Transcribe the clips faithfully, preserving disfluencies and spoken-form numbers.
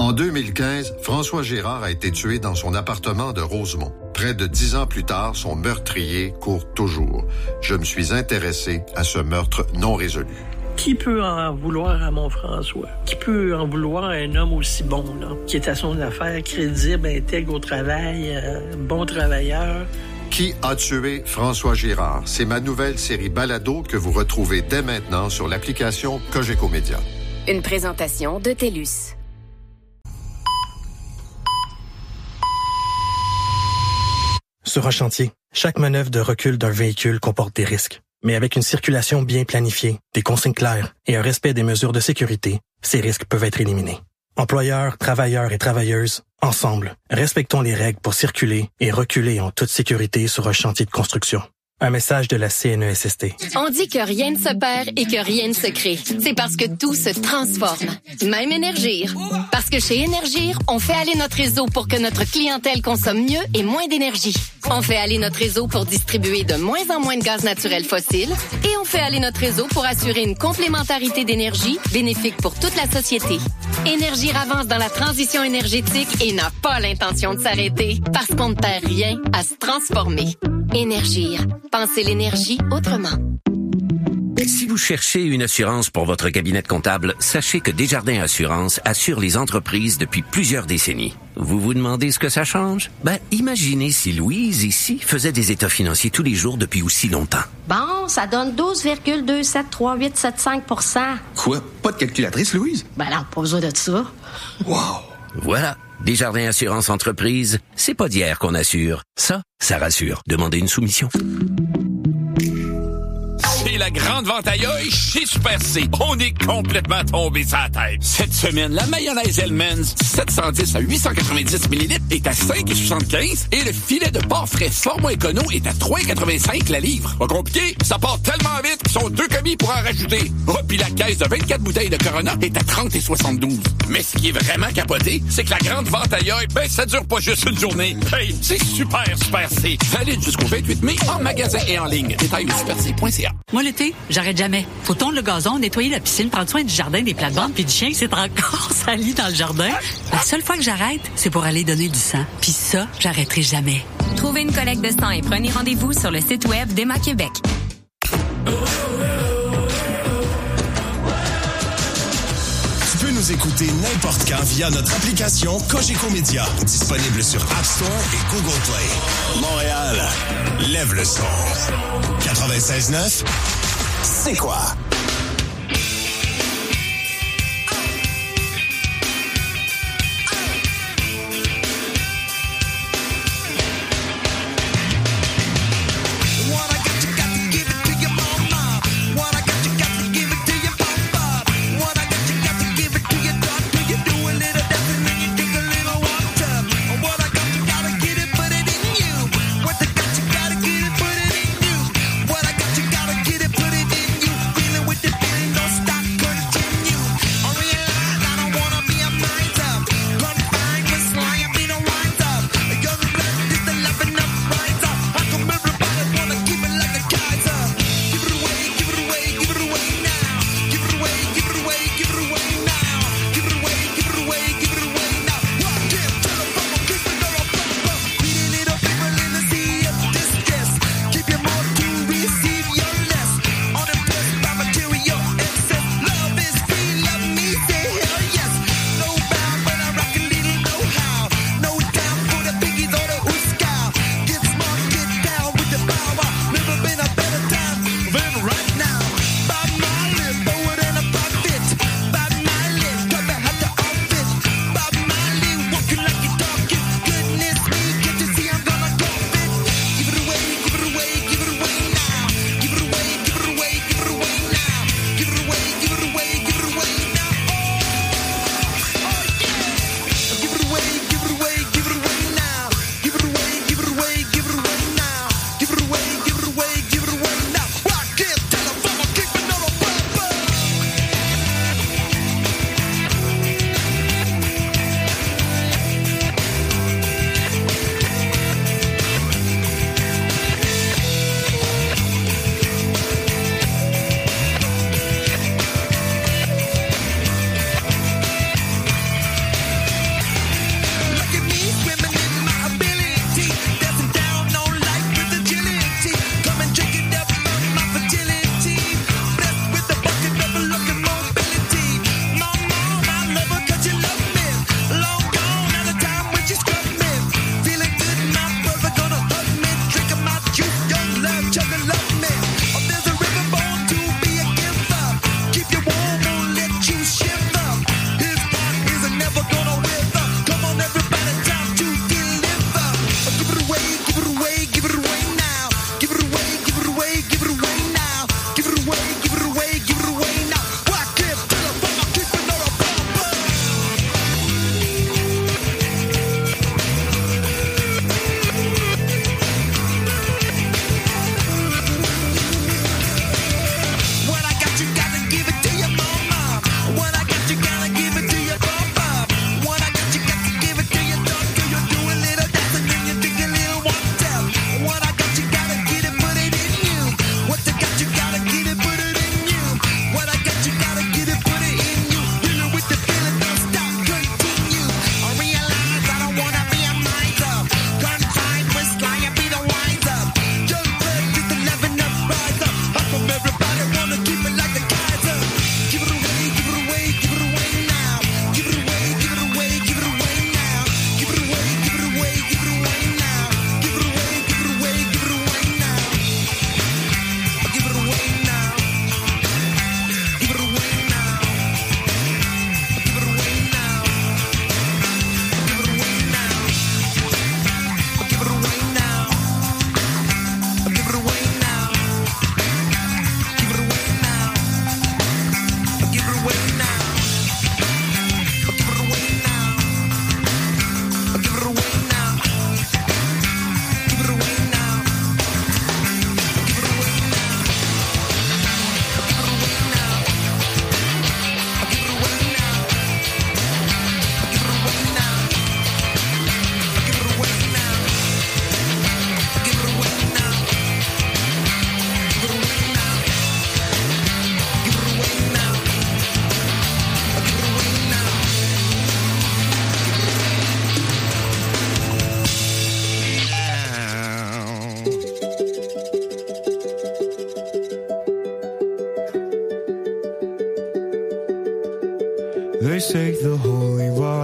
En deux mille quinze, François Gérard a été tué dans son appartement de Rosemont. Près de dix ans plus tard, son meurtrier court toujours. Je me suis intéressé à ce meurtre non résolu. Qui peut en vouloir à mon François? Qui peut en vouloir à un homme aussi bon, là, qui est à son affaire, crédible, intègre au travail, euh, bon travailleur? Qui a tué François Gérard? C'est ma nouvelle série balado que vous retrouvez dès maintenant sur l'application Cogeco Média. Une présentation de TELUS. Sur un chantier, chaque manœuvre de recul d'un véhicule comporte des risques. Mais avec une circulation bien planifiée, des consignes claires et un respect des mesures de sécurité, ces risques peuvent être éliminés. Employeurs, travailleurs et travailleuses, ensemble, respectons les règles pour circuler et reculer en toute sécurité sur un chantier de construction. Un message de la C N E S S T. On dit que rien ne se perd et que rien ne se crée. C'est parce que tout se transforme. Même Énergir. Parce que chez Énergir, on fait aller notre réseau pour que notre clientèle consomme mieux et moins d'énergie. On fait aller notre réseau pour distribuer de moins en moins de gaz naturel fossile. Et on fait aller notre réseau pour assurer une complémentarité d'énergie bénéfique pour toute la société. Énergir avance dans la transition énergétique et n'a pas l'intention de s'arrêter parce qu'on ne perd rien à se transformer. Énergir. Pensez l'énergie autrement. Si vous cherchez une assurance pour votre cabinet de comptable, sachez que Desjardins Assurance assure les entreprises depuis plusieurs décennies. Vous vous demandez ce que ça change? Ben, imaginez si Louise, ici, faisait des états financiers tous les jours depuis aussi longtemps. Bon, ça donne douze virgule deux sept trois huit sept cinq pour cent. Quoi? Pas de calculatrice, Louise? Ben non, pas besoin de ça. Wow! Voilà. Desjardins Assurance Entreprise, c'est pas d'hier qu'on assure. Ça, ça rassure. Demandez une soumission. C'est la grande vente à œil chez Super C. On est complètement tombé sur la tête. Cette semaine, la mayonnaise Hellmann's sept cent dix à huit cent quatre-vingt-dix millilitres est à cinq virgule soixante-quinze et le filet de porc frais format écono est à trois virgule quatre-vingt-cinq la livre. Pas compliqué, ça part tellement vite qu'ils sont deux commis pour en rajouter. Oh, puis la caisse de vingt-quatre bouteilles de Corona est à trente et soixante-douze. Mais ce qui est vraiment capoté, c'est que la grande vente à œil, ben ça dure pas juste une journée. Hey, c'est super, Super C. Valide jusqu'au vingt-huit mai en magasin et en ligne. Détails au super c point c a. Moi, l'été, j'arrête jamais. Faut tondre le gazon, nettoyer la piscine, prendre soin du jardin, des plates-bandes, puis du chien qui s'est encore sali dans le jardin. La seule fois que j'arrête, c'est pour aller donner du sang. Puis ça, j'arrêterai jamais. Trouvez une collecte de sang et prenez rendez-vous sur le site web d'Emma Québec. Tu peux nous écouter n'importe quand via notre application Cogeco Média, disponible sur App Store et Google Play. Montréal, lève le son. quatre-vingt-seize neuf, c'est quoi? What I got, you gotta get it, put it in you. Feeling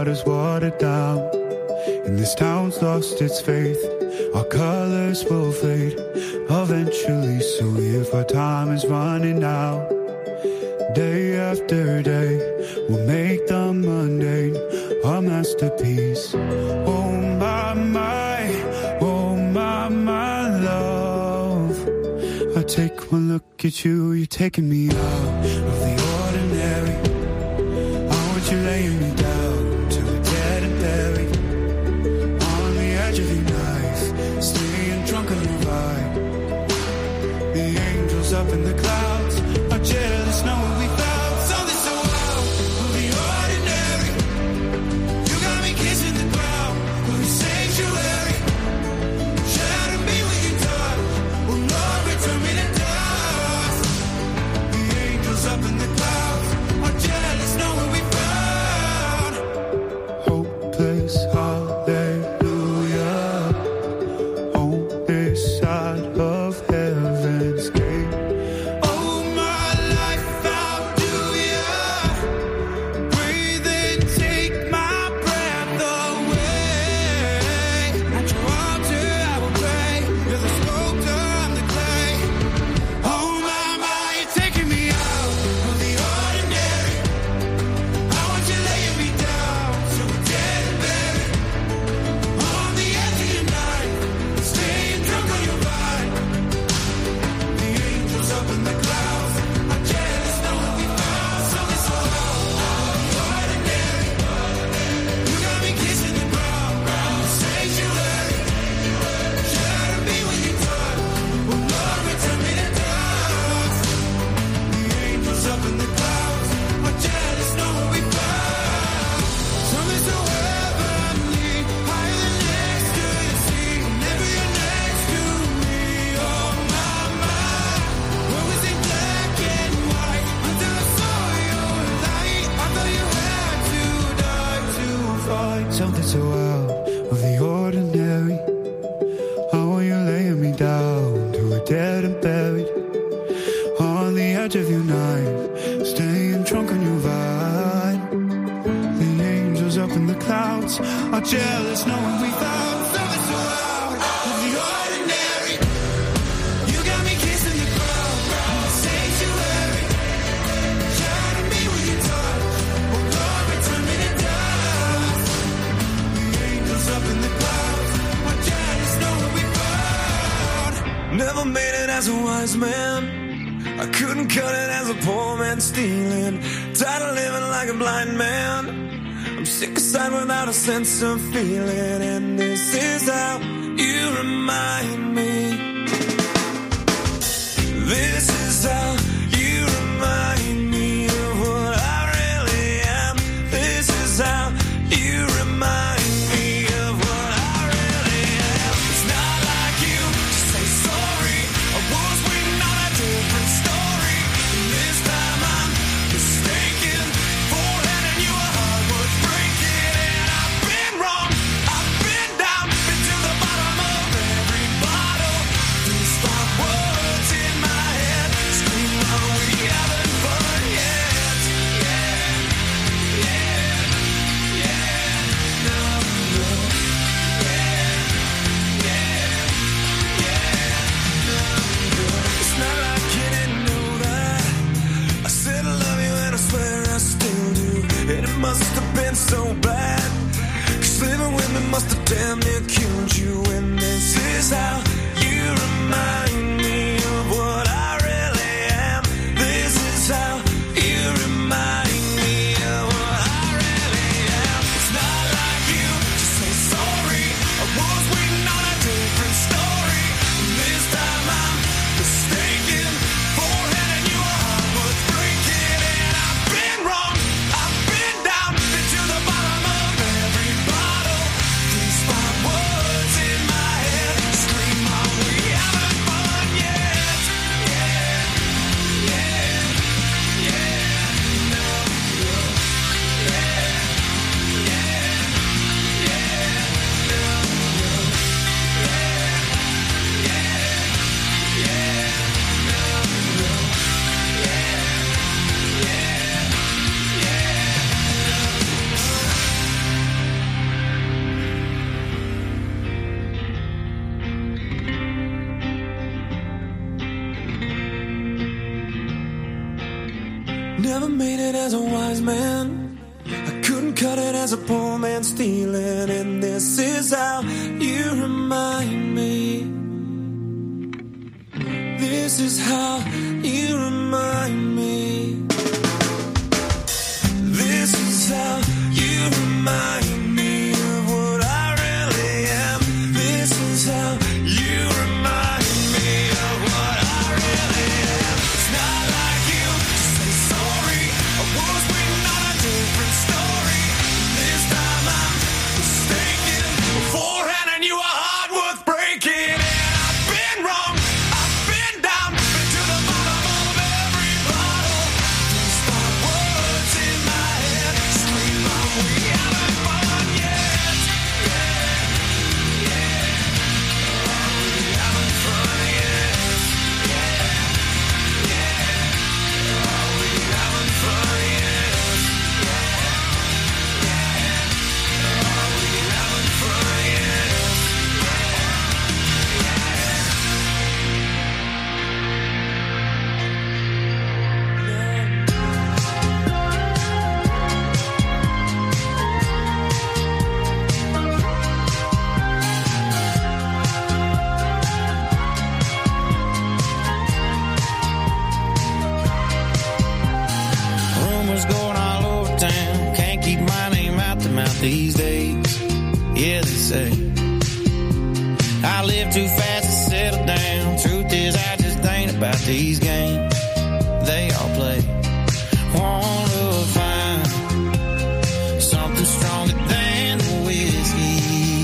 water's watered down, and this town's lost its faith. Our colors will fade eventually, so if our time is running out, day after day, we'll make the mundane a masterpiece. Oh my, my, oh my, my love. I take one look at you, you're taking me out of the ordinary. I want you laying me down till we're dead and buried on the edge of your knife, staying drunk on your vibe. The angels up in the clouds are jealous knowing we found something so out of the ordinary. You got me kissing the ground of the sanctuary. Shadow me when you touch, will Lord return me to dust. The angels up in the clouds are jealous knowing we found hopeless hallelujah on this side of heaven's gate. Oh my life, how do ya breathe and take my breath away? At your altar I will pray, you're the sculptor, I'm the clay. Oh my, my, you're taking me out of the ordinary. I want you laying me down till we're dead and buried on the edge of your night, staying drunk on your vine. The angels up in the clouds are jealous knowing we found something so out of the ordinary. You got me kissing the ground, the sanctuary. Shadow me when you touch, will Lord return me to dust. The angels up in the clouds are jealous knowing we found something so heavenly, higher than next to the sea. Whenever you're next to me, oh my, my. What was in black and white until I saw your light? I thought you had to die to find something so out of the ordinary. I want you laying me down till we're dead and buried on the edge of your knife, staying drunk on your vine. The angels up in the clouds are jealous knowing we found something so out of the ordinary. You got me kissing the ground, the sanctuary. Shadow me when you touch, oh Lord, return me to dust. The angels up in the clouds are jealous knowing we found. Never made it as a wise man. I couldn't cut it as a poor man stealing. Tired of living like a blind man. I'm sick aside without a sense of feeling. And this is how you remind me. This is how you remind me of what I really am. This is how you remind me of what I really am. It's not like you to say sorry. I was waiting on a different story. And this time I'm mistaken for handing you a heart worth breaking. And I've been wrong, I've been down, been to the bottom of every bottle. These five words in my head scream never made it as a wise man. I couldn't cut it as a poor man stealing. And this is how you remind me. This is how you remind me. This is how you remind me of what I really am. This is how you remind me of what I really am. It's not like you to say sorry. I was waiting on a different story. This time I'm mistaken. Beforehand I knew a heart worth breaking. And I've been wrong. I've been down. Been to the bottom of every bottle. These thought words in my head scream out, we haven't fun yet. Yeah, yeah. Are we having fun yet? Yeah, yeah. Are we having fun yet? Yeah, yeah. Are we having fun yet? Rumors going all over town. Can't keep my name out the mouth these days. Yeah, they say I live too fast to settle down. Truth is, I just ain't about these games they all play. Wanna find something stronger than the whiskey.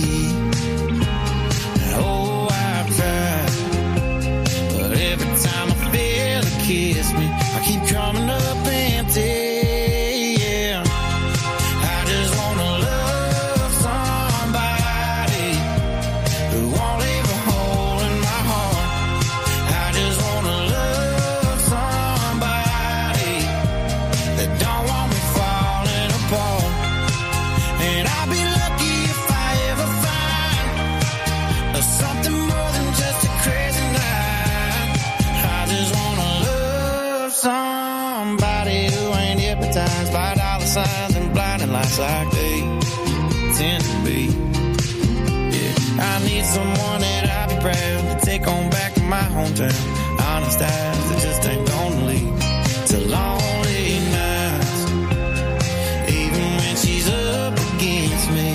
Oh, I've tried, but every time I feel it kiss me, I keep coming up empty. Yeah, I just wanna love somebody who won't leave a hole in my heart. I just wanna love somebody that don't want me falling apart. And I'll be lucky if I ever find something more than just a crazy night. I just wanna love somebody who ain't hypnotized by dollar signs and blinding lights like they tend to be. Yeah, I need someone that I'll be proud to take on back to my hometown. Honest eyes that just ain't gonna lead to lonely nights, even when she's up against me.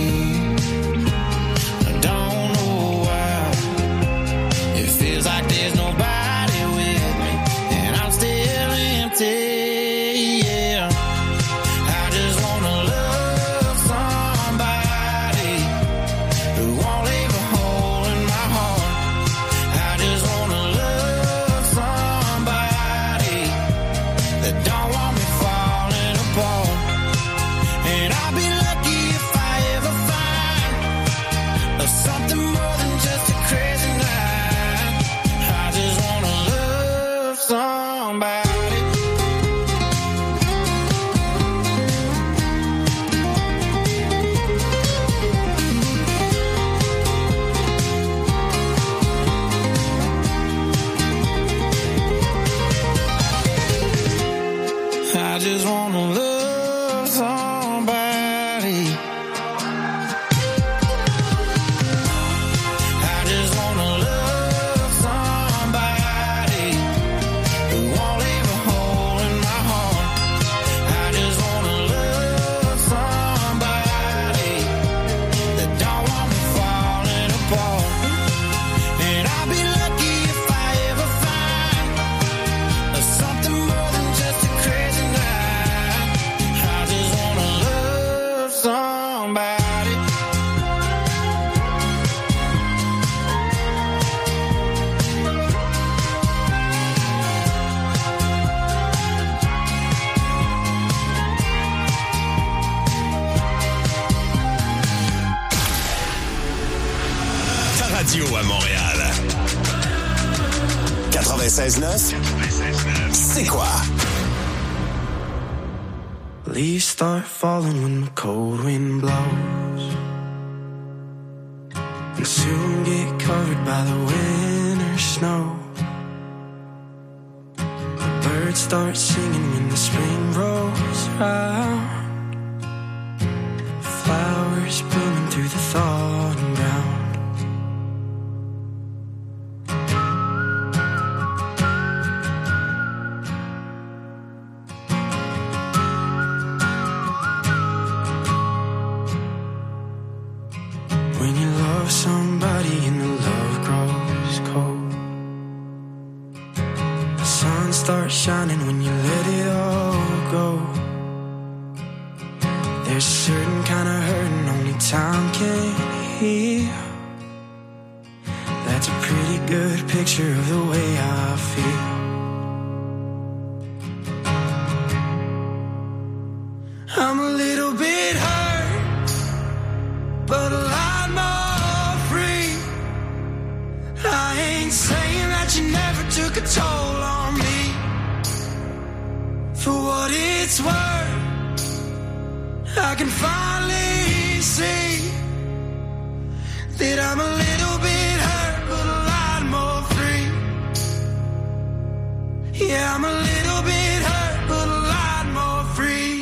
I don't know why it feels like there's nobody with me, and I'm still empty. Yeah, I just wanna love somebody who won't leave a hole in my heart. I just wanna love somebody that don't want me falling apart. And I'll be lucky if I ever find something more than just a crazy night. I just wanna love somebody. I just wanna love somebody. I just wanna love somebody who won't leave a hole in my heart. I just wanna love somebody that don't want me falling apart. And I'll be lucky if I ever find something more than just a crazy night. I just wanna love somebody. Ta radio à Montréal. quatre-vingt-seize neuf. C'est quoi? Leaves start falling when the cold wind blows, and soon get covered by the winter snow. The birds start singing when the spring rolls around. Flowers blooming through the thawing ground. When you love somebody and the love grows cold, the sun starts shining when you let it all go. There's a certain kind of hurting only time can heal. That's a pretty good picture of the way I feel. I'm a little bit hurt, but a lot more free. I ain't saying that you never took a toll on me. For what it's worth, I can finally see that I'm a little bit hurt, but a lot more free. Yeah, I'm a little bit hurt, but a lot more free.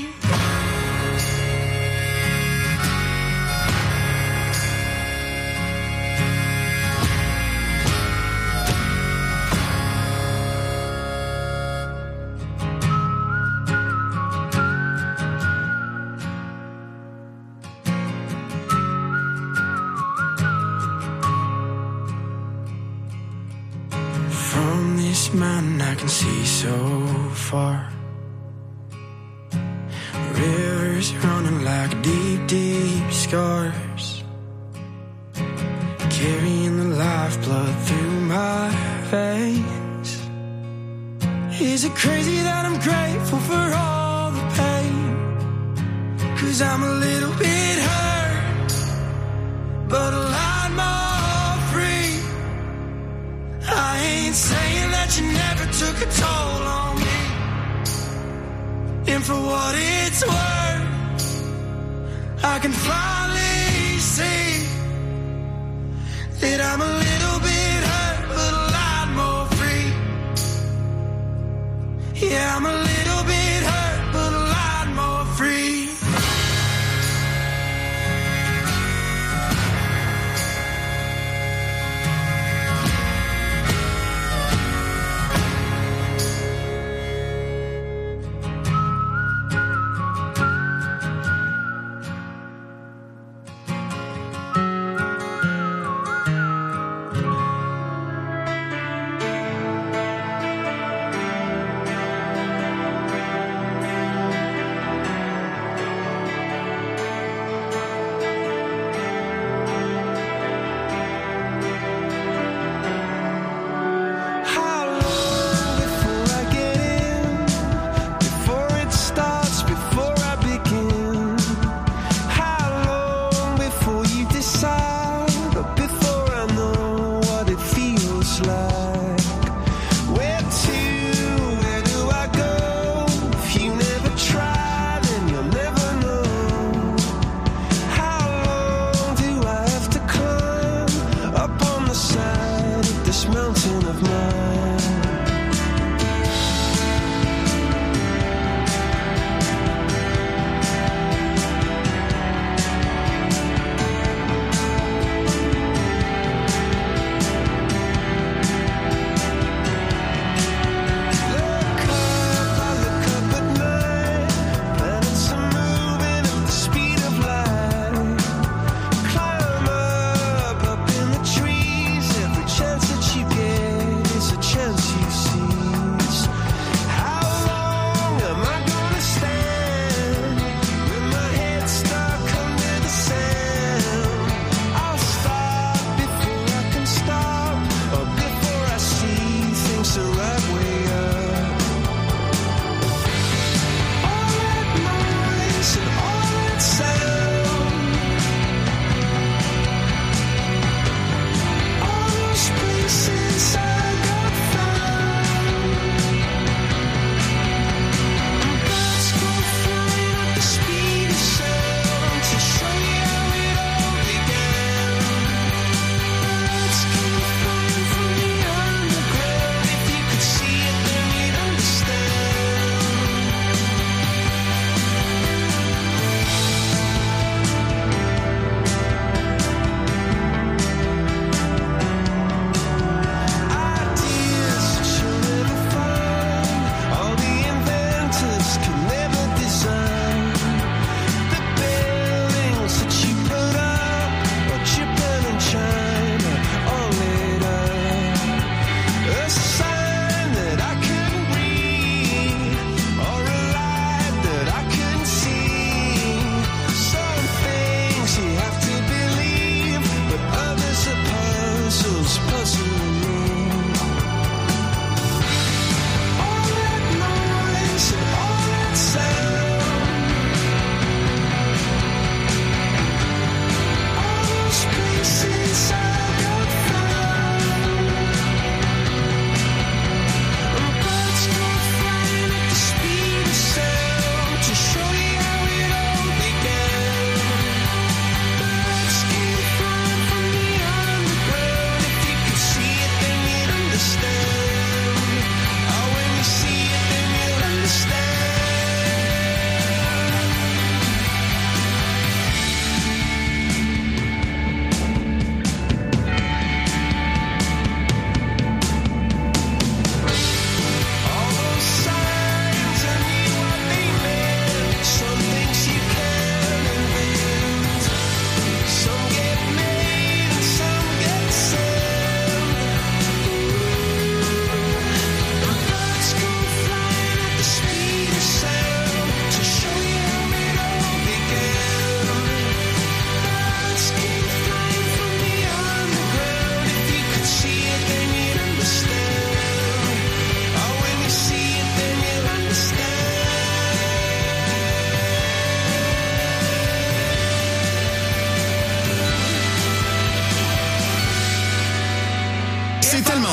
From this mountain I can see so far. Rivers running like deep, deep scars, carrying the lifeblood through my veins. Is it crazy that I'm grateful for all the pain? 'Cause I'm a little bit hurt, but a lot more free. I ain't saying that you never took a toll on me. And for what it's worth, I can finally see that I'm a little bit hurt, but a lot more free. Yeah, I'm a little bit hurt, but a lot more free.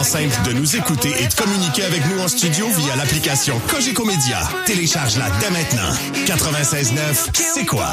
simple de nous écouter et de communiquer avec nous en studio via l'application Cogeco Média. Télécharge-la dès maintenant. quatre-vingt-seize neuf, c'est quoi?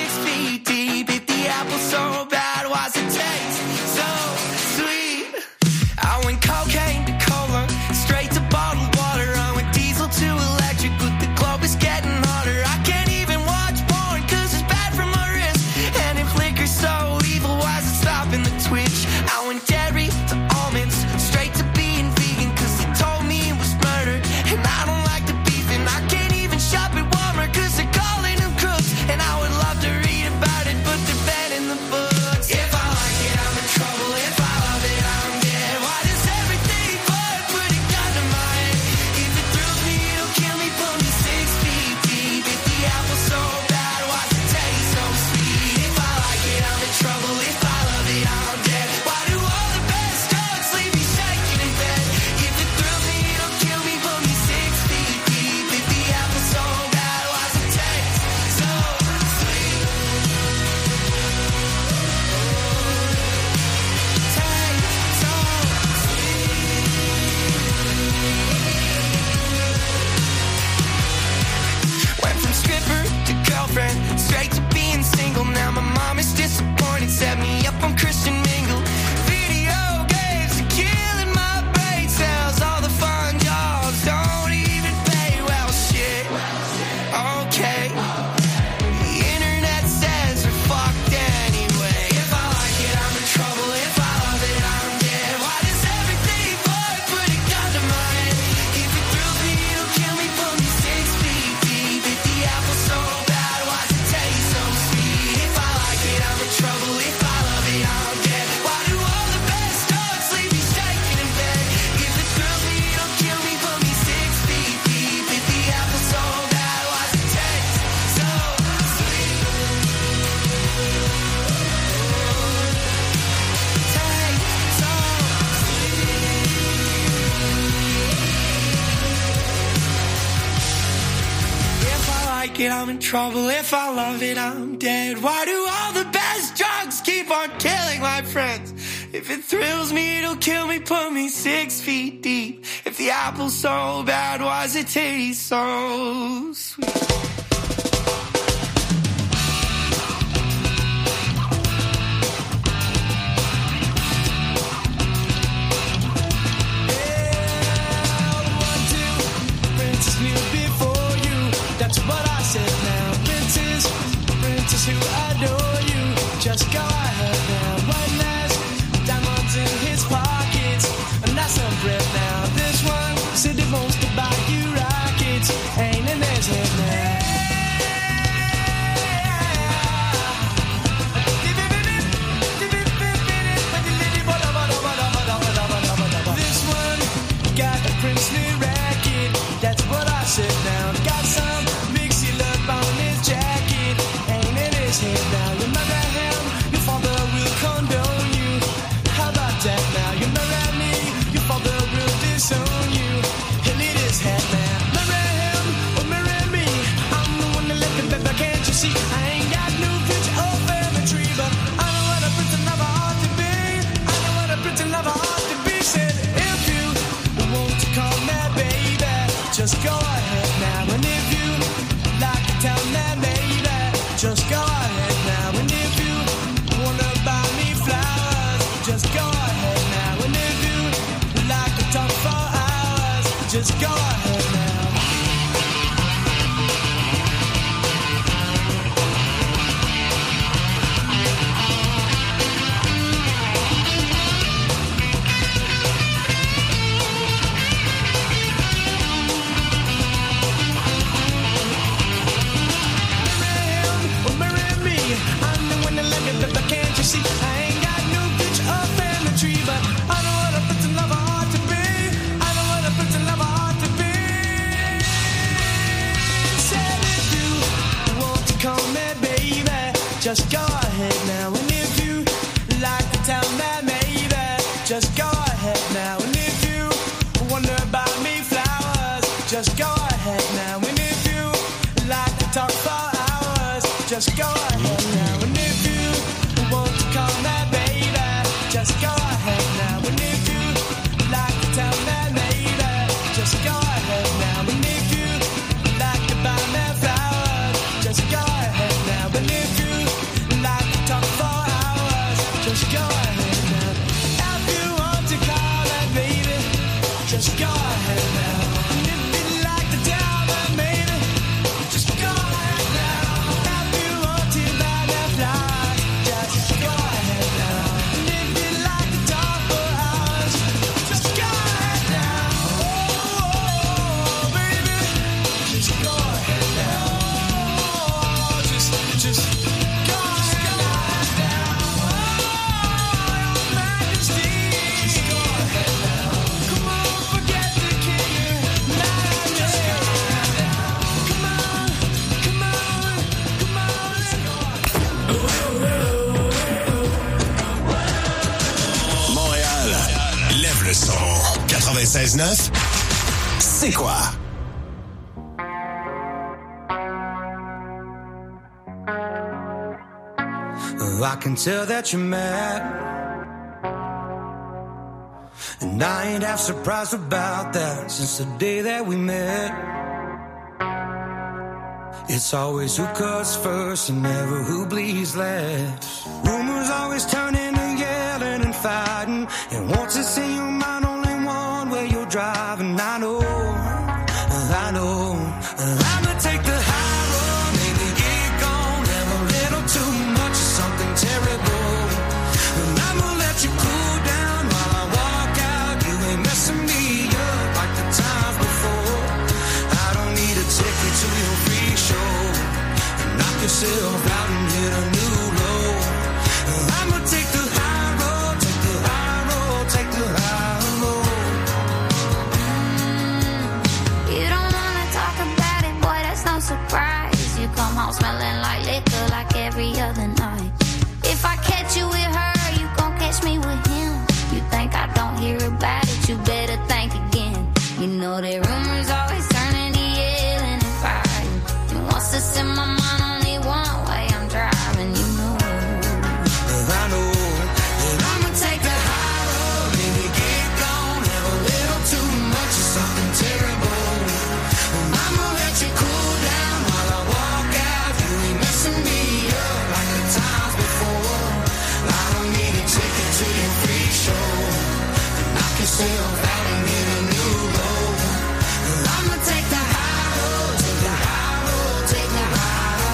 I'm in trouble. If I love it, I'm dead. Why do all the best drugs keep on killing my friends? If it thrills me, it'll kill me, put me six feet deep. If the apple's so bad, why does it taste so sweet? Who adore you, just go ahead now. One has diamonds in his pockets, and that's some bread now. This one said he wants to buy you rockets, ain't in his head now. This one got a princely racket, that's what I said now. Got some mixy love on his jacket. Now remember him, quatre-vingt-seize neuf, c'est quoi? I can tell that you're mad, and I ain't half surprised about that since the day that we met. It's always who cuts first and never who bleeds last. Rumors always turn into yelling and fighting, and once it's in your mind, only one way you're driving. I know, I know, I'ma take the high road, maybe get gone, have a little too much of something terrible. And I'ma let you cool down while I walk out. You ain't messing me up like the times before. I don't need a ticket to your free show. Knock yourself out and hit a new low. I'ma take the high road, take the high road, take the high road. You don't wanna talk about it, boy, that's no surprise. You come home smelling like liquor like every other night. If I catch you with her, you gon' catch me with him. You think I don't hear about it, you better think again. You know that rumors always turn into yelling and fighting. And once it's in my mind, only one way I'm driving, you know. I know that I'ma take the high road, maybe get gone, have a little too much of something terrible. And I'ma let you cool down while I walk out. You ain't messing me up like the times before. I don't need a ticket to your free show. Knock yourself out and get a new low. I'ma take the high road, take the high road, take the high road.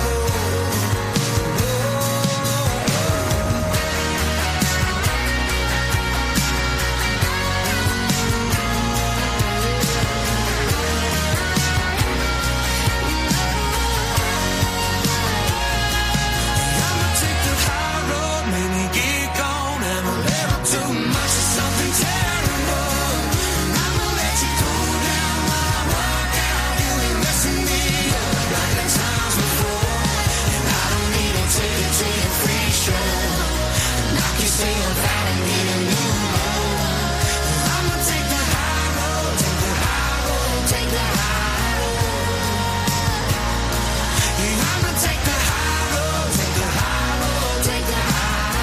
I'ma take the high road, maybe get gone, have a little too much of something terrible. I'ma let you cool down while I walk out. You ain't messing me up like the times before. And I don't need a ticket to your free show. Knock yourself out and get a new low. I'ma take the high road, take the high road, take the high road. Yeah, I'ma take the high road, take the high road, take the high road.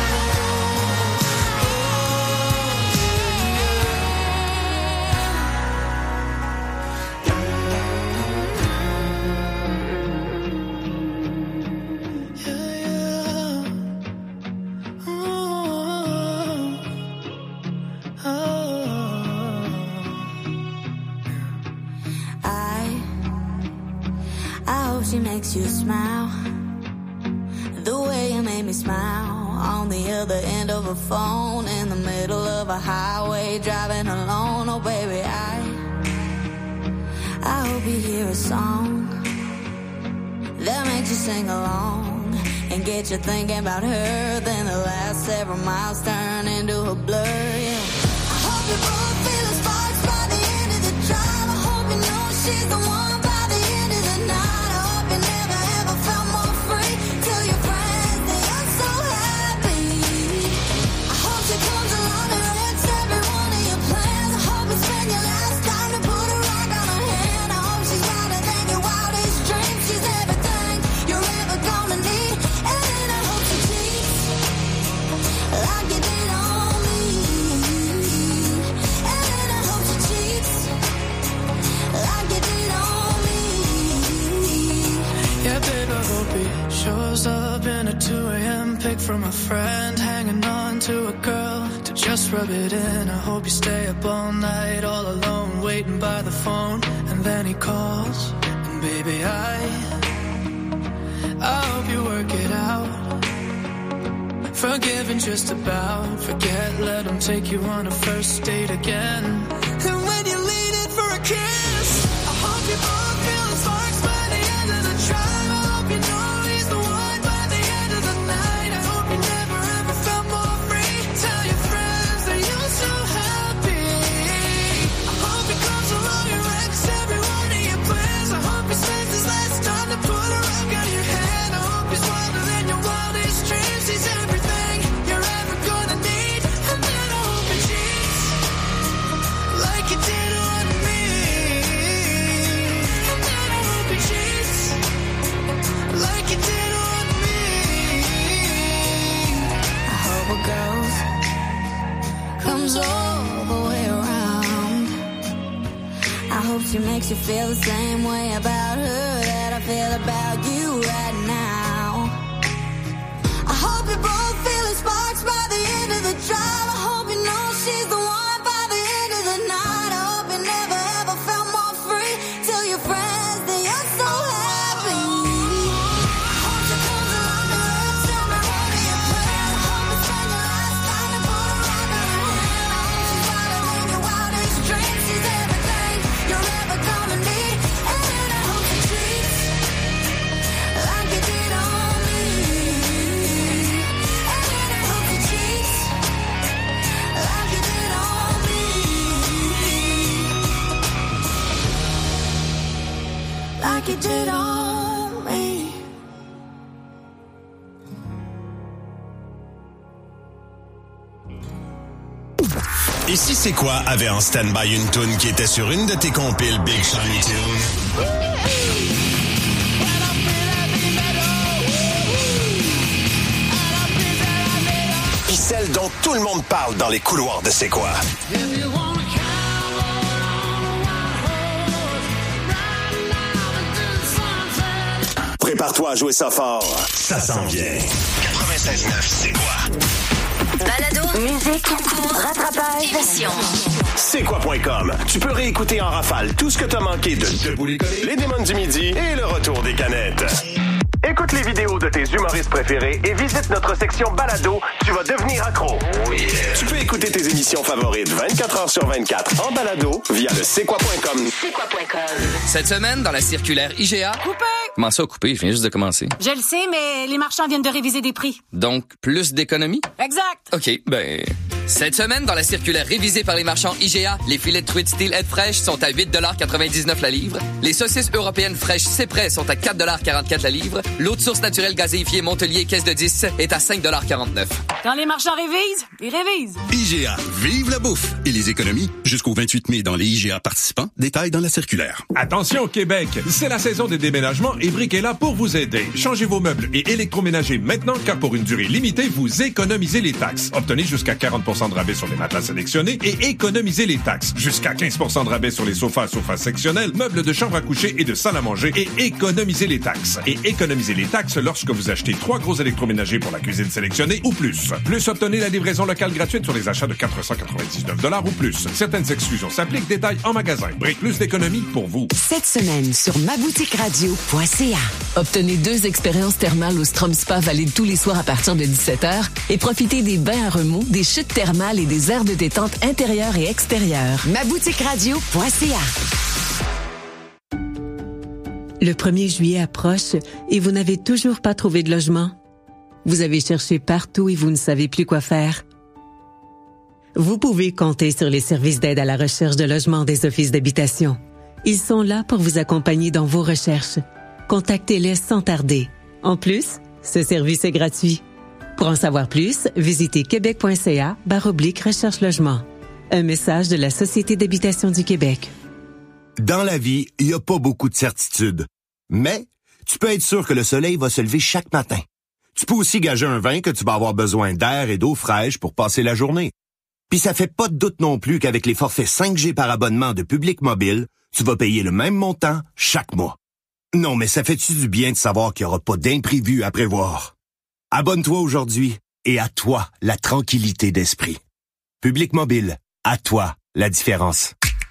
I, I hope she makes you smile the way you made me smile on the other end of a phone in the middle of a highway driving alone. Oh baby, I, I hope you hear a song that makes you sing along and get you thinking about her. Then the last several miles turn into a blur. Yeah. I hope you both feel the sparks by the end of the drive. I hope you know she's the one by the end of the night. I hope you never ever felt more free. Tell your friends that you're so happy. I hope she comes along and wrecks every one of your plans. I hope you spend your last time to put a rock on her hand. I hope she's wilder than your wildest dreams. She's everything you're ever gonna need. And I hope she cheats like you did on me. And I hope she cheats like you did on me. Yeah, babe, I hope he shows up in a two a.m. pic from a friend, hanging on to a girl to just rub it in. I hope you stay up all night, all alone, waiting by the phone, and then he calls. And baby, I, I hope you work it out. Forgiving just about, forget, let him take you on a first date again. And when you lean in for a kiss, I hope you both feel the sparks by the end of the drive. I hope you know he's the one by the end of the night. I hope you never ever felt more free. Tell your friends that you're so happy. I hope he comes along and wrecks every one of your plans. I hope he spends his last time to put a rock on your hand. I hope he's wilder than your wildest dreams. He's everything you're ever gonna need. And then I hope he cheats like you did comes all the way around. I hope she makes you feel the same way about her that I feel about you right now. I hope you both feel the sparks by the end of the drive. I hope you know she's the one by the end of the night. I hope you never ever felt more free. Tell your friends that you're so happy. I hope she comes along and lets you know all of your plans. I hope it's been your last time to put a rock on her hand. I hope she's wider than your wildest dreams. She's everything you're ever gonna need. And I hope she treats like you did on me. And I hope she treats like you did on me. Like you did on me. Et si C'est quoi avait en stand-by une toune qui était sur une de tes compiles Big Shiny Tune? Puis celle dont tout le monde parle dans les couloirs de C'est quoi? Prépare-toi à jouer ça fort. Ça s'en vient. quatre-vingt-seize neuf C'est quoi? Balado, musique, concours, rattrapage, émission. C'est quoi point com. Tu peux réécouter en rafale tout ce que t'as manqué de Debout les collés, Les Démons du Midi et le retour des canettes. Écoute les vidéos de tes humoristes préférés et visite notre section balado. Tu vas devenir accro. Oh yeah. Tu peux écouter tes émissions favorites vingt-quatre heures sur vingt-quatre en balado via le c'est quoi point com. C'est quoi point com. Cette semaine, dans la circulaire I G A... Coupé! Comment ça, coupé? Je viens juste de commencer. Je le sais, mais les marchands viennent de réviser des prix. Donc, plus d'économies? Exact! OK, ben... Cette semaine, dans la circulaire révisée par les marchands I G A, les filets de truite style aide fraîche sont à huit dollars quatre-vingt-dix-neuf la livre. Les saucisses européennes fraîches C'est prêt sont à quatre dollars quarante-quatre la livre. L'eau de source naturelle gazéifiée Montelier caisse de dix est à cinq dollars quarante-neuf. Quand les marchands révisent, ils révisent. I G A, vive la bouffe et les économies jusqu'au vingt-huit mai dans les I G A participants. Détails dans la circulaire. Attention Québec, c'est la saison des déménagements et Brick est là pour vous aider. Changez vos meubles et électroménagers maintenant car pour une durée limitée, vous économisez les taxes. Obtenez jusqu'à quarante pour cent de rabais sur les matelas sélectionnés et économisez les taxes. Jusqu'à quinze pour cent de rabais sur les sofas, sofas sectionnels, meubles de chambre à coucher et de salle à manger et économisez les taxes. Et économisez les taxes lorsque vous achetez trois gros électroménagers pour la cuisine sélectionnée ou plus. Plus, obtenez la livraison locale gratuite sur les achats de quatre cent quatre-vingt-dix-neuf dollars ou plus. Certaines exclusions s'appliquent. Détails en magasin. Brick, plus d'économies pour vous. Cette semaine sur ma boutique radio point c a. Obtenez deux expériences thermales au Strom Spa valide tous les soirs à partir de dix-sept heures et profitez des bains à remous, des chutes thermales et des aires de détente intérieures et extérieures. ma boutique radio point c a. Le premier juillet approche et vous n'avez toujours pas trouvé de logement. Vous avez cherché partout et vous ne savez plus quoi faire. Vous pouvez compter sur les services d'aide à la recherche de logement des offices d'habitation. Ils sont là pour vous accompagner dans vos recherches. Contactez-les sans tarder. En plus, ce service est gratuit. Pour en savoir plus, visitez québec point c a barre oblique recherche logement. Un message de la Société d'habitation du Québec. Dans la vie, il n'y a pas beaucoup de certitudes. Mais tu peux être sûr que le soleil va se lever chaque matin. Tu peux aussi gager un vin que tu vas avoir besoin d'air et d'eau fraîche pour passer la journée. Puis ça fait pas de doute non plus qu'avec les forfaits cinq G par abonnement de Public Mobile, tu vas payer le même montant chaque mois. Non, mais ça fait-tu du bien de savoir qu'il n'y aura pas d'imprévu à prévoir? Abonne-toi aujourd'hui et à toi la tranquillité d'esprit. Public Mobile, à toi la différence.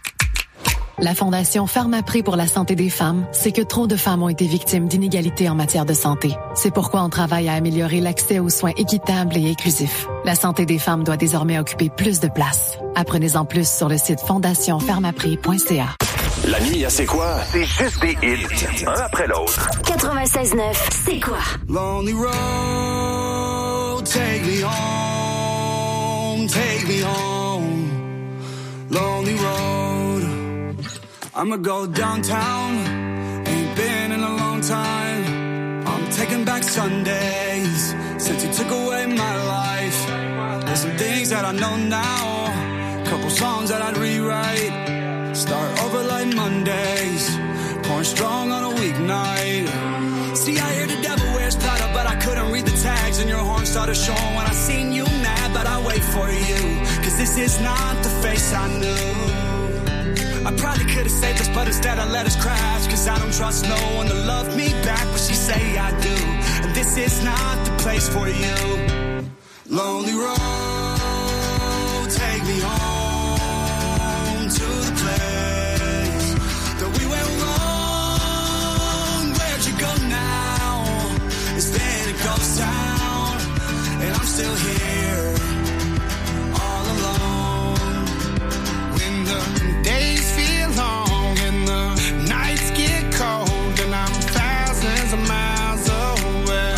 La Fondation Pharmaprix pour la santé des femmes sait que trop de femmes ont été victimes d'inégalités en matière de santé. C'est pourquoi on travaille à améliorer l'accès aux soins équitables et inclusifs. La santé des femmes doit désormais occuper plus de place. Apprenez-en plus sur le site fondation pharmaprix point c a. La nuit à C'est quoi? C'est juste des hits, un après l'autre. quatre-vingt-seize neuf C'est quoi? Lonely road, take me home, take me home. Lonely road, I'ma go downtown, ain't been in a long time. I'm taking back Sundays, since you took away my life. There's some things that I know now, couple songs that I'd rewrite. Start over like Mondays, pouring strong on a weeknight. See, I hear the devil wears Prada, but I couldn't read the tags, and your horn started showing when I seen you mad. but I'll wait for you. Cause this is not the face I knew. I probably could've saved us, but instead I let us crash. Cause I don't trust no one to love me back, but she say I do. And this is not the place for you. Lonely road, take me home to the place that we went wrong. Where'd you go now? Instead it goes down, and I'm still here, all alone. When the days feel long and the nights get cold and I'm thousands of miles away,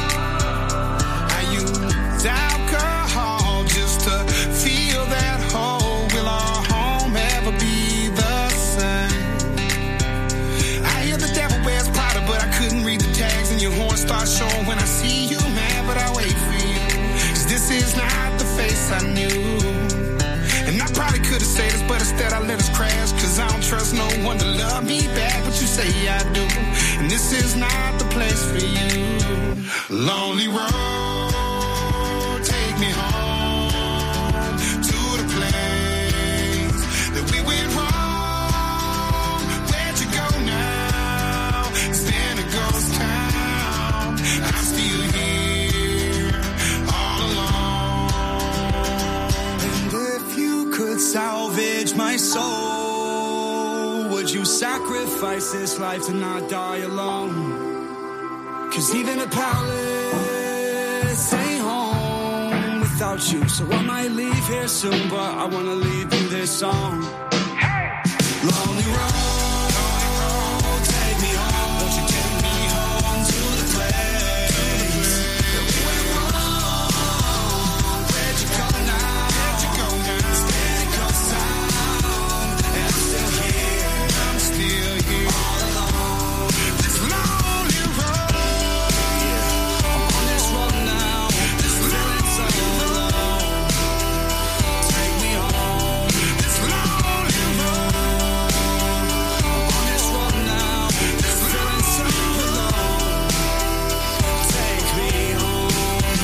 I use alcohol just to feel that hole. Will our home ever be the same? I hear the devil wears Prada, but I couldn't read the tags, and your horn starts showing when I see you, man, but I wait for you. Cause this is not the face I knew. And I probably could have said this, but instead I let us crash. Cause I don't trust no one to love me back, but you say I do. And this is not the place for you. Lonely road, take me home to the place that we went wrong. Where'd you go now? Stand a ghost town. I'm still here, all alone. And if you could salvage my soul, would you sacrifice this life to not die alone? Cause even a palace ain't home without you. So I might leave here soon, but I wanna leave you this song. Lonely road, take me home. Won't you take me home to the place that we went wrong? Where'd you go now? Where'd you go now? Instead it goes down, and I'm still here. I'm still here, all alone. This lonely road, I'm on this road now. This feeling so alone. Take me home. This lonely road, I'm on this road now. This feeling so alone. Take me home.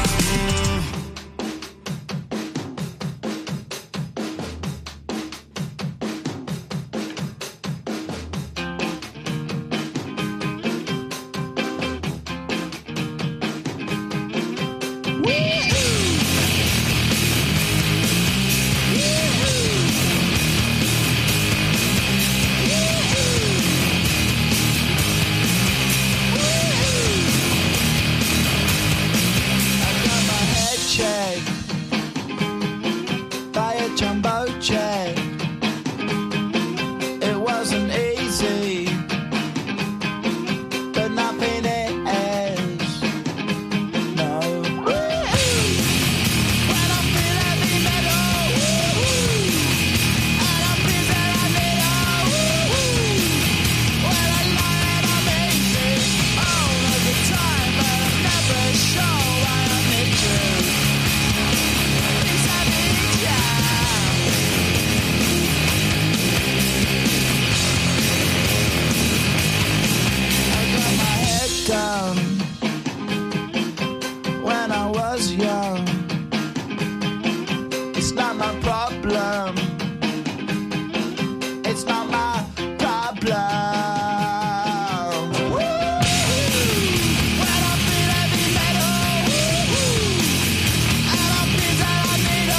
I got my head checked by a jumbo jet. It wasn't easy, but nothing is. No. When I feel heavy metal, and I feel that I need when I lie and I'm easy all of the time, but I'm never sure why I need you. Because I need you. I got my head down when I was young. It's not my problem. It's not my problem. When I feel heavy metal, and I feel that I need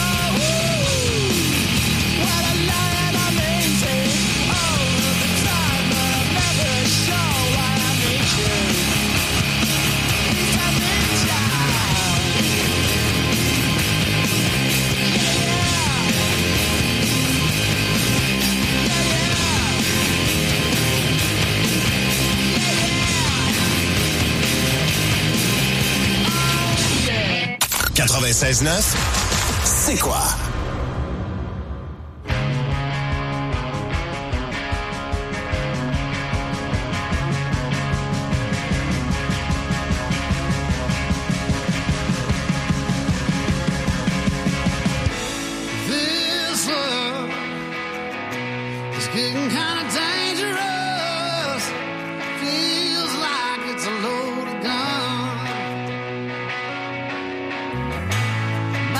when I lie and I'm easy all of the time, but I'm never sure why I need you. Because I need you. quatre-vingt-seize neuf, c'est quoi? This love is getting kind of dangerous. Feels like it's a loaded gun.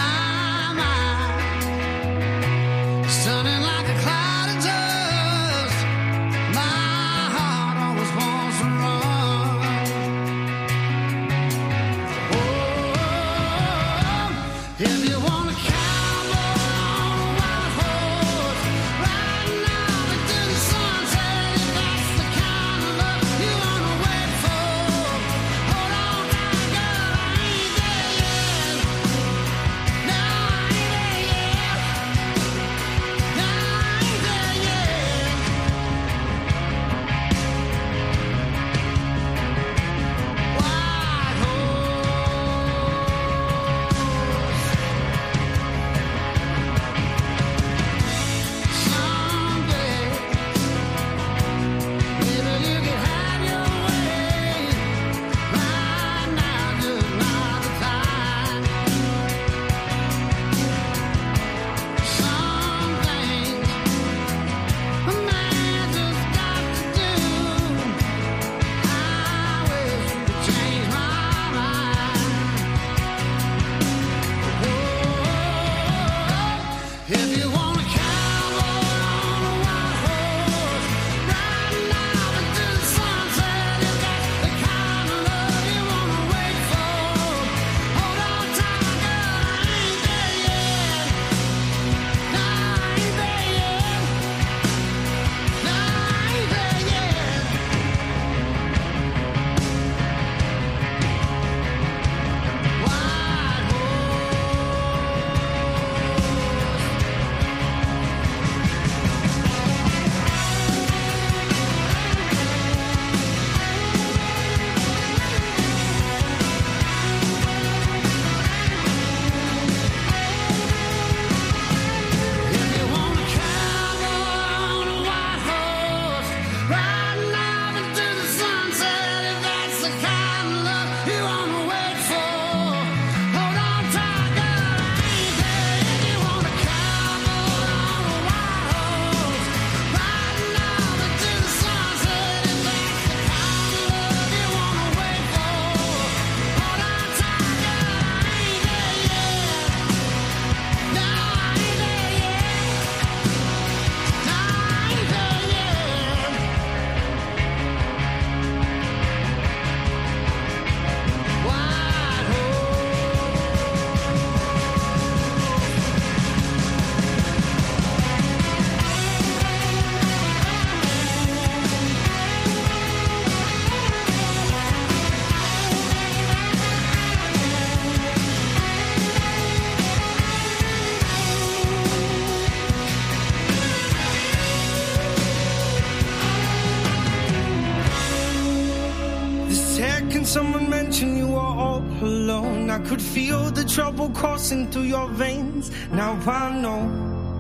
alone. I could feel the trouble coursing through your veins. Now I know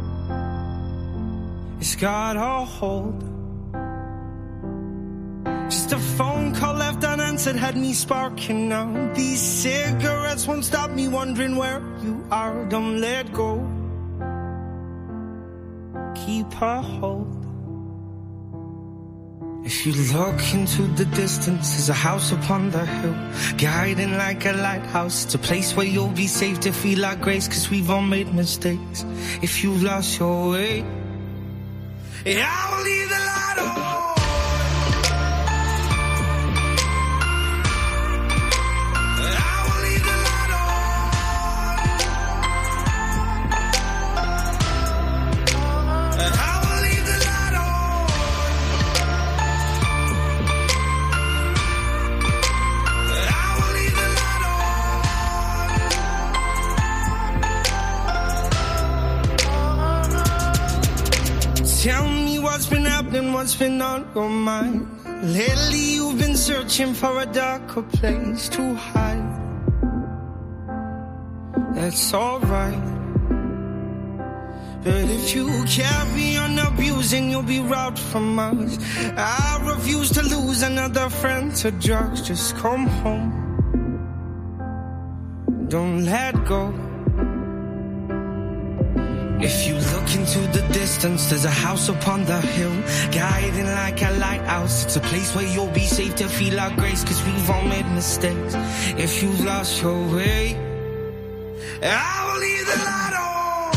it's got a hold. Just a phone call left unanswered had me sparking now. These cigarettes won't stop me wondering where you are. Don't let go. Keep a hold. If you look into the distance, there's a house upon the hill, guiding like a lighthouse. It's a place where you'll be safe to feel like grace, cause we've all made mistakes. If you've lost your way, yeah, I will leave the light on. Tell me what's been happening, what's been on your mind. Lately you've been searching for a darker place to hide. That's alright. But if you carry on abusing, you'll be robbed from us. I refuse to lose another friend to drugs. Just come home. Don't let go. If you look into the distance, there's a house upon the hill, guiding like a lighthouse. It's a place where you'll be safe to feel our grace, cause we've all made mistakes. If you've lost your way, I will leave the light on.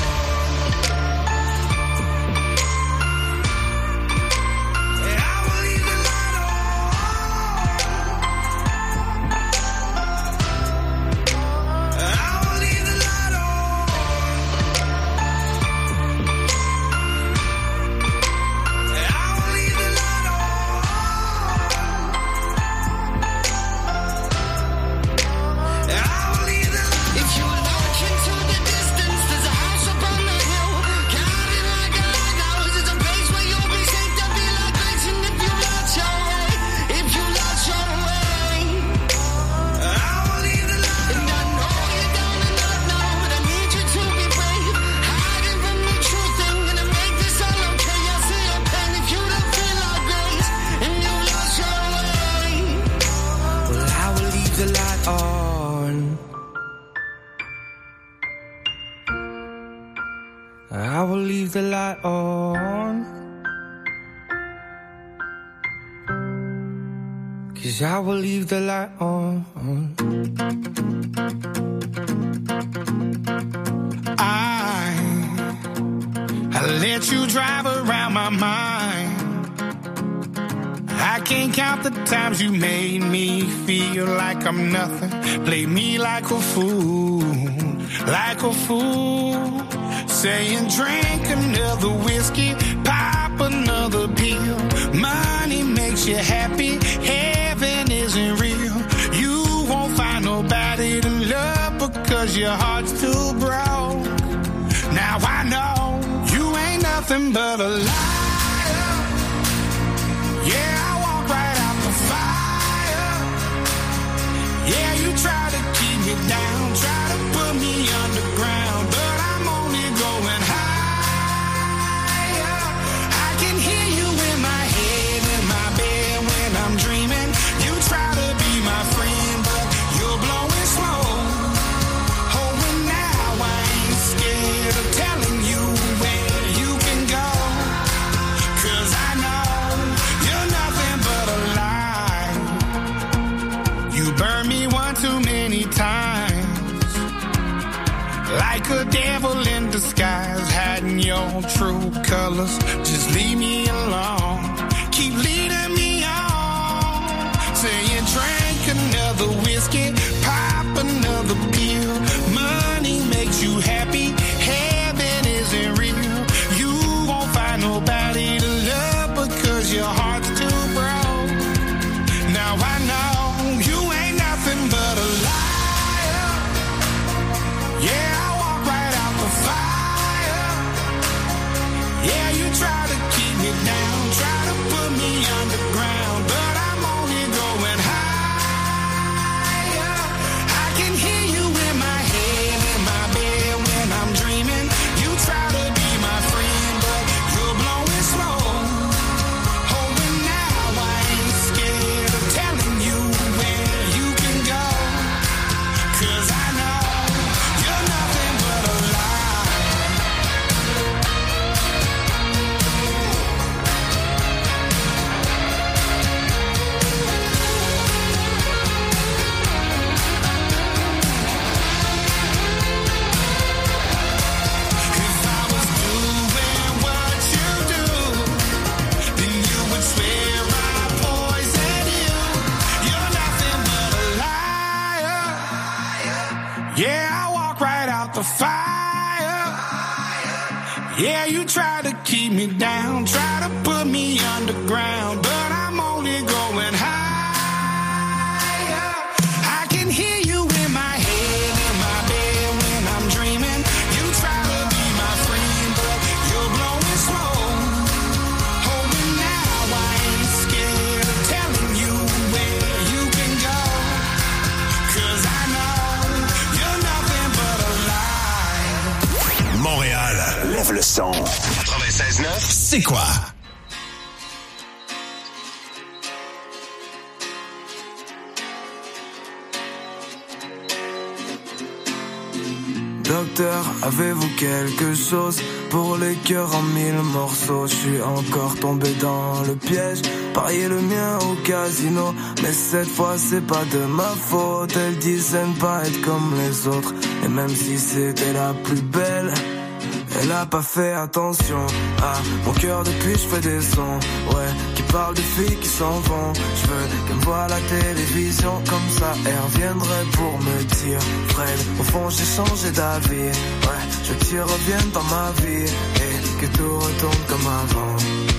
I will leave the light on, 'cause I will leave the light on. I, I let you drive around my mind. I can't count the times you made me feel like I'm nothing. Play me like a fool, like a fool. Saying drink another whiskey, pop another pill. Money makes you happy, heaven isn't real. You won't find nobody to love because your heart's too broke. Now I know you ain't nothing but a liar. Yeah, I walk right out the fire. Yeah, you try to keep me down, try to put me underground, but I'm only going higher. I can hear you in my head, in my bed when I'm dreaming. You try to be my friend, but you're blowing smoke. Oh, and now I ain't scared of telling you where you can go, 'cause I know you're nothing but a lie. You burned me one too many times, like a devil in disguise, hiding your true colors. Just leave me alone, keep leading me on. Saying drink another whiskey, pop another pill. Money makes you happy, heaven isn't real. You won't find nobody to love because your heart's too broke. Now I know you ain't nothing but a liar. Yeah, I walk right out the fire. Yeah, you try to keep me down, try to put me underground, but I'm only going higher. I out the fire. Yeah, you try to keep me down, try to put me underground, but I'm only going higher. I can hear you in my head, in my bed when I'm dreaming. You try to be my friend, but you're blowing smoke. Hold me now, I ain't scared of telling you where you can go. Cause I know you're nothing but a lie. Montréal, lève le son. quatre-vingt-seize neuf, c'est quoi? Docteur, avez-vous quelque chose pour les cœurs en mille morceaux? Je suis encore tombé dans le piège, parier le mien au casino. Mais cette fois c'est pas de ma faute, elles disent ne pas être comme les autres. Et même si c'était la plus belle, elle a pas fait attention à mon cœur depuis je fais des sons, ouais, qui parlent de filles qui s'en vont. Je veux qu'elle me voie à la télévision, comme ça elle reviendrait pour me dire Fred, au fond j'ai changé d'avis, ouais, je veux que tu reviennes dans ma vie et que tout retourne comme avant.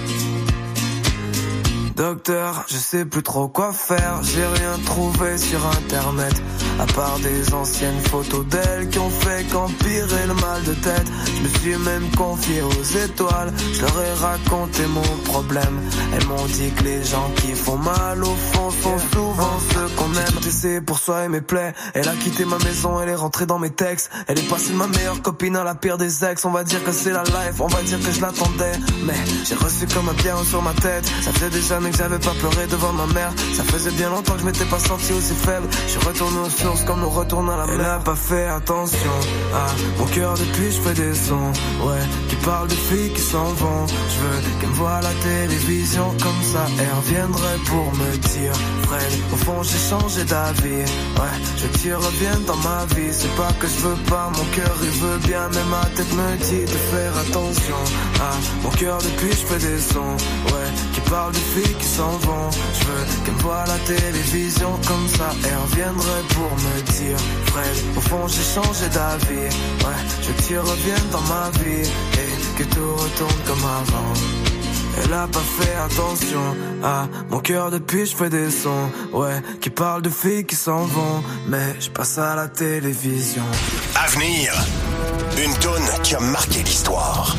Docteur, je sais plus trop quoi faire, j'ai rien trouvé sur internet, à part des anciennes photos d'elle qui ont fait qu'empirer le mal de tête. Je me suis même confié aux étoiles, je leur ai raconté mon problème. Elles m'ont dit que les gens qui font mal au fond sont souvent ceux qu'on aime. J'ai essayé pour soigner mes plaies, elle a quitté ma maison, elle est rentrée dans mes textes. Elle est passée de ma meilleure copine à la pire des ex. On va dire que c'est la life, on va dire que je l'attendais, mais j'ai reçu comme un pierre sur ma tête. Ça faisait des années que j'avais pas pleuré devant ma mère, ça faisait bien longtemps que je m'étais pas senti aussi faible. Je suis retourné aux sources comme on retourne à la mer. Elle a pas fait attention à mon cœur depuis je fais des sons, ouais, qui parlent de filles qui s'en vont. Je veux qu'elle me voie à la télévision, comme ça elle reviendrait pour me dire Fred, au fond j'ai changé d'avis, ouais, je veux que tu reviennes dans ma vie. C'est pas que je veux pas, mon cœur il veut bien, mais ma tête me dit de faire attention à mon cœur depuis je fais des sons, ouais, qui parlent de filles qui s'en vont. Je veux qu'elle me voie à la télévision, comme ça elle reviendrait pour me dire Fred, au fond j'ai changé d'avis, ouais, je veux que tu reviennes dans ma vie et que tout retourne comme avant. Elle a pas fait attention à mon cœur depuis je fais des sons, ouais, qui parlent de filles qui s'en vont, mais je passe à la télévision. Avenir, une toune qui a marqué l'histoire.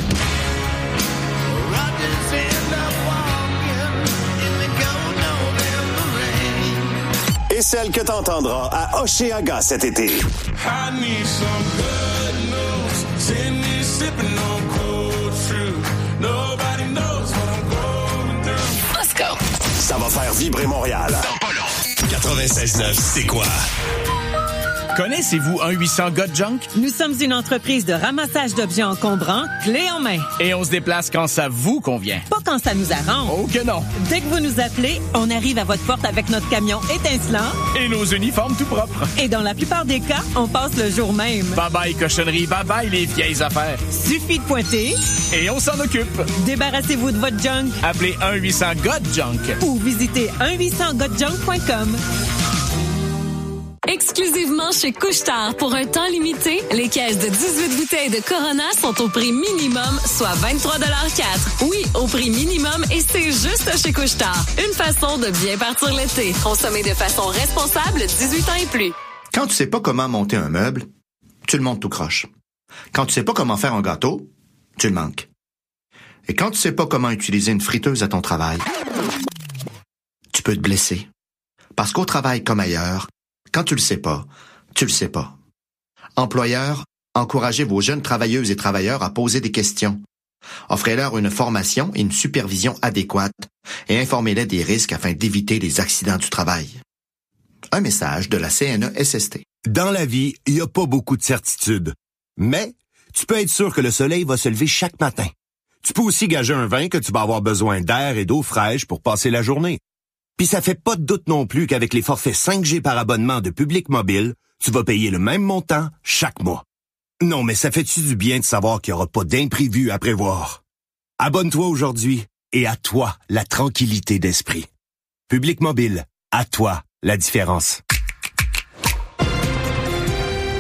Et celle que t'entendras à Hochelaga cet été. I need some good news. Send me sipping on cold fruit. Nobody knows what I'm going through. Let's go. Ça va faire vibrer Montréal. Dans pas long. quatre-vingt-seize neuf, c'est quoi? Connaissez-vous un huit cents God Junk? Nous sommes une entreprise de ramassage d'objets encombrants, clés en main. Et on se déplace quand ça vous convient. Pas quand ça nous arrange. Oh que non! Dès que vous nous appelez, on arrive à votre porte avec notre camion étincelant. Et nos uniformes tout propres. Et dans la plupart des cas, on passe le jour même. Bye bye cochonnerie, bye bye les vieilles affaires. Suffit de pointer. Et on s'en occupe. Débarrassez-vous de votre junk. Appelez un huit cents God Junk. Ou visitez un huit cents god junk point com. Exclusivement chez Couche-Tard, pour un temps limité, les caisses de dix-huit bouteilles de Corona sont au prix minimum, soit vingt-trois dollars quatre. Oui, au prix minimum, et c'est juste chez Couche-Tard. Une façon de bien partir l'été. Consommer de façon responsable, dix-huit ans et plus. Quand tu sais pas comment monter un meuble, tu le montes tout croche. Quand tu sais pas comment faire un gâteau, tu le manques. Et quand tu sais pas comment utiliser une friteuse à ton travail, tu peux te blesser. Parce qu'au travail comme ailleurs, quand tu le sais pas, tu le sais pas. Employeurs, encouragez vos jeunes travailleuses et travailleurs à poser des questions. Offrez-leur une formation et une supervision adéquate et informez-les des risques afin d'éviter les accidents du travail. Un message de la C N E S S T. Dans la vie, il n'y a pas beaucoup de certitudes. Mais tu peux être sûr que le soleil va se lever chaque matin. Tu peux aussi gager un vin que tu vas avoir besoin d'air et d'eau fraîche pour passer la journée. Puis ça fait pas de doute non plus qu'avec les forfaits cinq G par abonnement de Public Mobile, tu vas payer le même montant chaque mois. Non, mais ça fait-tu du bien de savoir qu'il n'y aura pas d'imprévu à prévoir? Abonne-toi aujourd'hui et à toi la tranquillité d'esprit. Public Mobile, à toi la différence.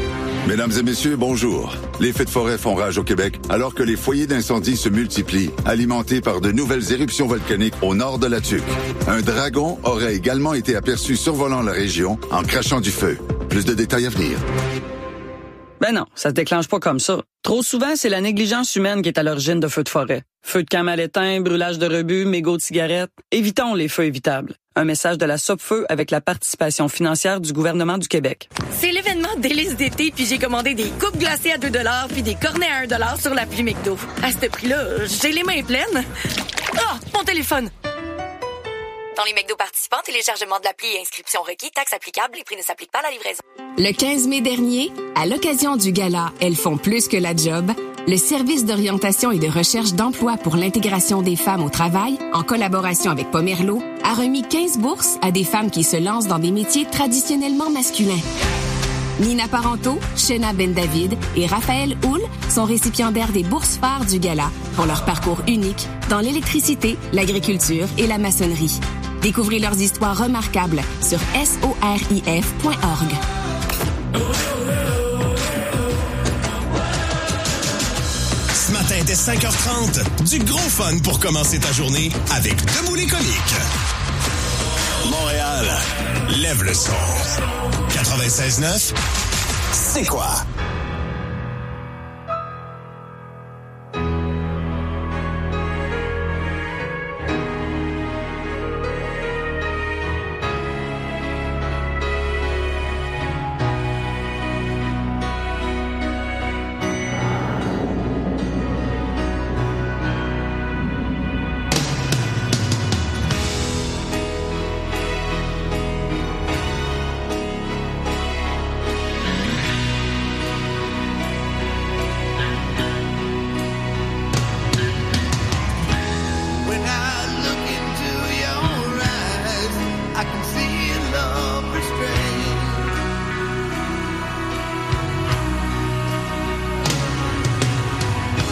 Mesdames et messieurs, bonjour. Les feux de forêt font rage au Québec alors que les foyers d'incendie se multiplient, alimentés par de nouvelles éruptions volcaniques au nord de la Tuque. Un dragon aurait également été aperçu survolant la région en crachant du feu. Plus de détails à venir. Ben non, ça se déclenche pas comme ça. Trop souvent, c'est la négligence humaine qui est à l'origine de feux de forêt. Feux de camp mal éteints, brûlage de rebuts, mégots de cigarettes. Évitons les feux évitables. Un message de la Sopfeu avec la participation financière du gouvernement du Québec. C'est l'événement délice d'été, puis j'ai commandé des coupes glacées à deux dollars puis des cornets à un dollar sur l'appli McDo. À ce prix-là, j'ai les mains pleines. Ah, mon téléphone! Dans les McDo participants, téléchargement de l'appli et inscription requis, taxes applicables, les prix ne s'appliquent pas à la livraison. Le quinze mai dernier, à l'occasion du gala Elles font plus que la job, le service d'orientation et de recherche d'emploi pour l'intégration des femmes au travail, en collaboration avec Pomerleau, a remis quinze bourses à des femmes qui se lancent dans des métiers traditionnellement masculins. Nina Parento, Shena Ben-David et Raphaël Houle sont récipiendaires des bourses phares du gala pour leur parcours unique dans l'électricité, l'agriculture et la maçonnerie. Découvrez leurs histoires remarquables sur sorif point org. Ce matin, dès cinq heures trente, du gros fun pour commencer ta journée avec Debout les comiques. Montréal, lève le son. quatre-vingt-seize neuf, c'est quoi? When I look into your eyes, I can see love.